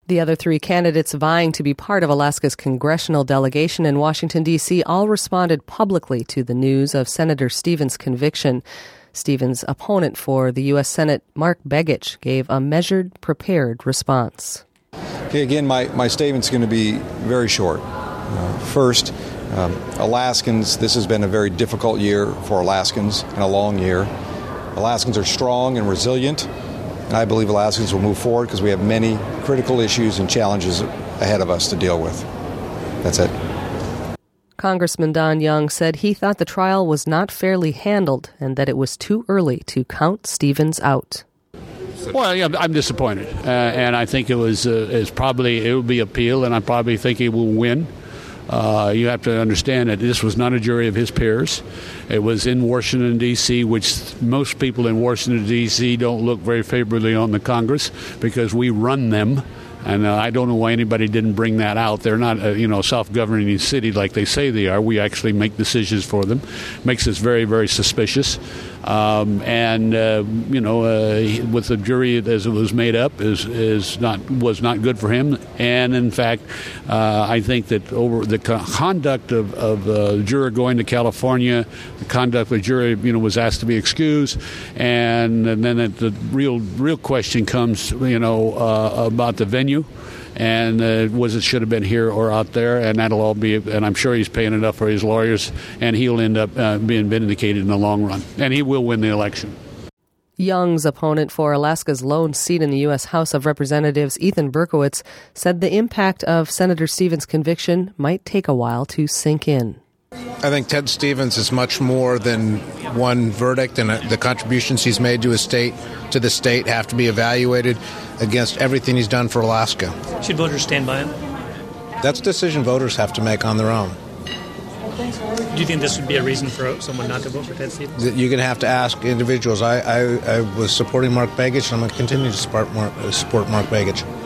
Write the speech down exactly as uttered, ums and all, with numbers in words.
The other three candidates vying to be part of Alaska's congressional delegation in Washington, D C all responded publicly to the news of Senator Stevens' conviction. Stevens' opponent for the U S Senate, Mark Begich, gave a measured, prepared response. Okay, again, my, my statement's going to be very short. Uh, first, um, Alaskans, this has been a very difficult year for Alaskans and a long year. Alaskans are strong and resilient. And I believe Alaskans will move forward because we have many critical issues and challenges ahead of us to deal with. That's it. Congressman Don Young said he thought the trial was not fairly handled and that it was too early to count Stevens out. Well, yeah, I'm disappointed, uh, and I think it was uh, is probably it will be appealed, and I probably think he will win. Uh, you have to understand that this was not a jury of his peers. It was in Washington, D C, which most people in Washington, D C don't look very favorably on the Congress because we run them. And uh, I don't know why anybody didn't bring that out. They're not, uh, you know, a self-governing city like they say they are. We actually make decisions for them. Makes us very, very suspicious. Um, and uh, you know, uh, with the jury as it was made up, is is not was not good for him. And in fact, uh, I think that over the conduct of of the juror going to California, the conduct of the jury, you know, was asked to be excused. And, and then it, the real real question comes, you know, uh, about the venue. And uh, was it should have been here or out there, and that'll all be, and I'm sure he's paying enough for his lawyers, and he'll end up uh, being vindicated in the long run, and he will win the election. Young's opponent for Alaska's lone seat in the U S House of Representatives, Ethan Berkowitz, said the impact of Senator Stevens' conviction might take a while to sink in. I think Ted Stevens is much more than one verdict, and the contributions he's made to his state, to the state, have to be evaluated against everything he's done for Alaska. Should voters stand by him? That's a decision voters have to make on their own. Do you think this would be a reason for someone not to vote for Ted Stevens? You're going to have to ask individuals. I, I, I was supporting Mark Begich, and I'm going to continue to support Mark, support Mark Begich.